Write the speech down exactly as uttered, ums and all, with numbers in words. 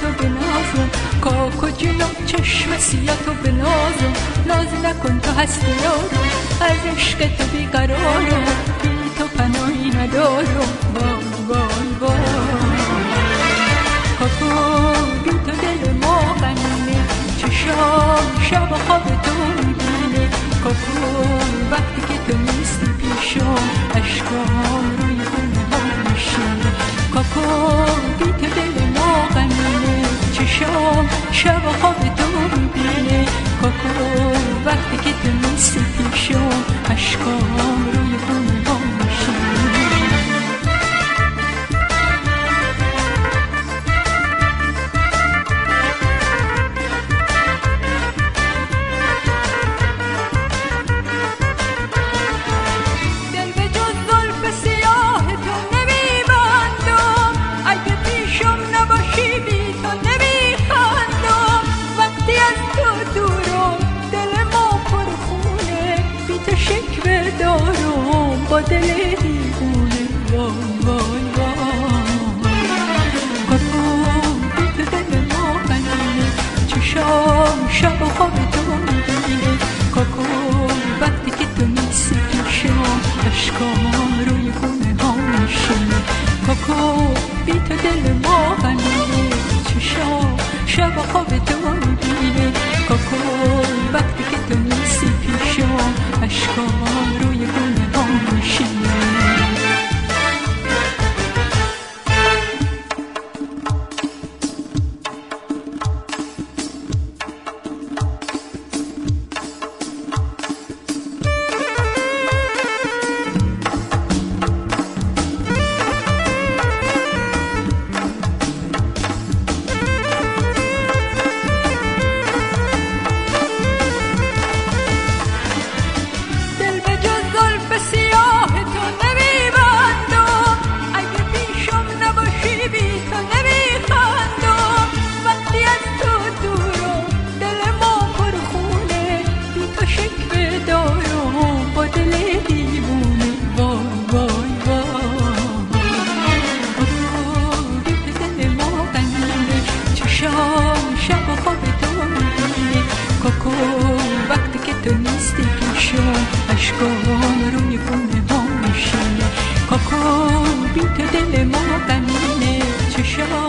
تو بنازم، کاکو جلو چشم سیاه تو بنازم. ناز نکن تو هستی یارو، از عشق تو بیقرارم، بی تو پناهی ندارم. وای وای وای کاکو بی تو دل ما غمینه، چشام شب و خواب تو میبینه. کاکو وقتی که تو نیستی پیشم، اشکام روی خونه ها میشینه. کاکو بی تو دل ما غمینه، چشام شب و خواب تو میبینه. کاکو وقتی که تو نیستی پیشم، اشکام روی خونه ها میشینه. با دل دیوونه وای وای وای کاکو بی تو دل ما غمینه، چشام شب و خواب تو میبینه. کاکو وقتی که تو نیستی پیشم، اشکام روی خونه ها میشینه. کاکو بی تو دل ما غمینه، چشام شب و خواب تو میبینه. کاکو وقتی که تو نیستی پیشم، اشکام روی خونه ها میشینه. شب و خواب تو میبینه. کاکو وقتی که تو نیستی پیشم، اشکام روی خونه ها میشینه. کاکو بی تو دل ما غمینه، چشام